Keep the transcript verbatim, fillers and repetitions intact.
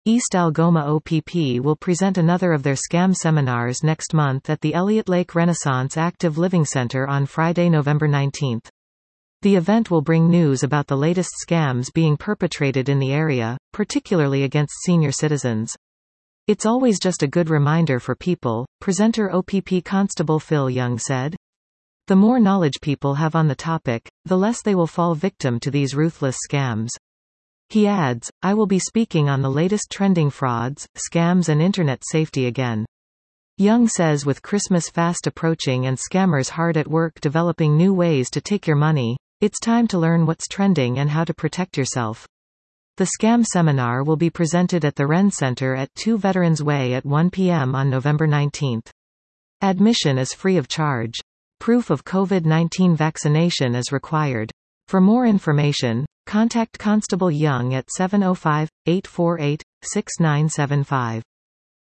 East Algoma O P P will present another of their scam seminars next month at the Elliott Lake Renaissance Active Living Center on Friday, November nineteenth. The event will bring news about the latest scams being perpetrated in the area, particularly against senior citizens. It's always just a good reminder for people, presenter O P P Constable Phil Young said. The more knowledge people have on the topic, the less they will fall victim to these ruthless scams. He adds, I will be speaking on the latest trending frauds, scams and internet safety again. Young says with Christmas fast approaching and scammers hard at work developing new ways to take your money, it's time to learn what's trending and how to protect yourself. The scam seminar will be presented at the Ren Center at two Veterans Way at one p m on November nineteenth. Admission is free of charge. Proof of COVID nineteen vaccination is required. For more information, contact Constable Young at seven oh five, eight four eight, six nine seven five.